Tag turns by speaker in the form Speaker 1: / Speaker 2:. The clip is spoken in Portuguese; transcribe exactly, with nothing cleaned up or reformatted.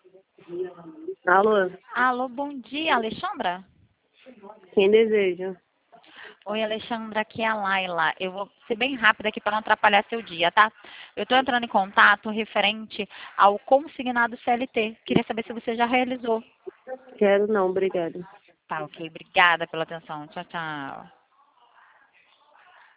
Speaker 1: Alô?
Speaker 2: Alô, bom dia, Alexandra?
Speaker 1: Quem deseja?
Speaker 2: Oi, Alexandra, aqui é a Laila. Eu vou ser bem rápida aqui para não atrapalhar seu dia, tá? Eu estou entrando em contato referente ao consignado C L T. Queria saber se você já realizou.
Speaker 1: Quero não, obrigada.
Speaker 2: Tá, ok. Obrigada pela atenção. Tchau, tchau.